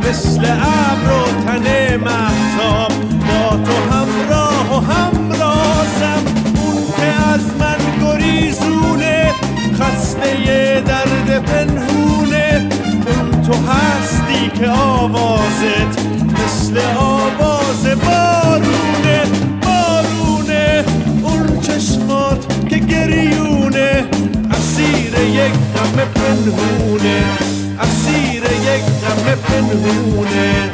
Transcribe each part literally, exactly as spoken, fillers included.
مثل ابر و تن مهتاب، با تو همراه و همرازم. اون که از من گریزونه، خسته درد پنهونه، اون تو هستی که آوازت مثل آواز بارونه. بارونه اون چشمات که گریونه، اسیر یک غم پنهونه، اسیر یک غم پنهونه.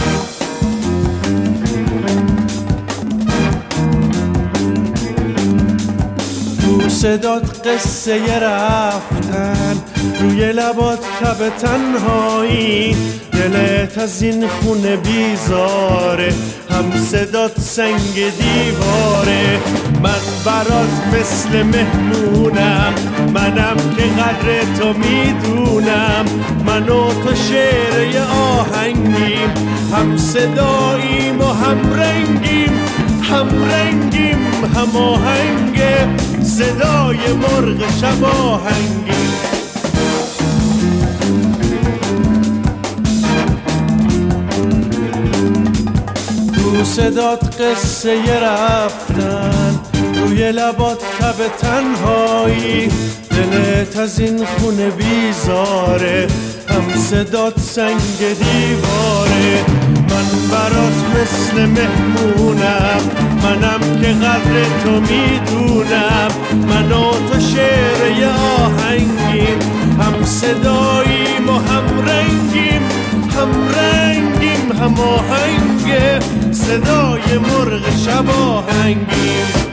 تو صدات قصه رفتن، روی لبات تب تنهایی، دلت از این خونه بیزاره، هم صدات سنگ دیواره. من برات مثل مهمونم، منم که قدر تو میدونم. من و تو شعر یه آهنگیم، هم صداییم و هم رنگیم، هم رنگیم هم آهنگه، صدای مرغ شب آهنگیم. تو صدات قصه رفتن، روی لبات تب تنهایی، دلت از این خونه بیزاره، هم صدات سنگ دیواره. من برات مثل مهمونم، منم که قدر تو میدونم. من و تو شعر یه آهنگیم، هم صداییم و هم رنگیم، هم رنگیم هم آهنگه، صدای مرغ شب آهنگیم.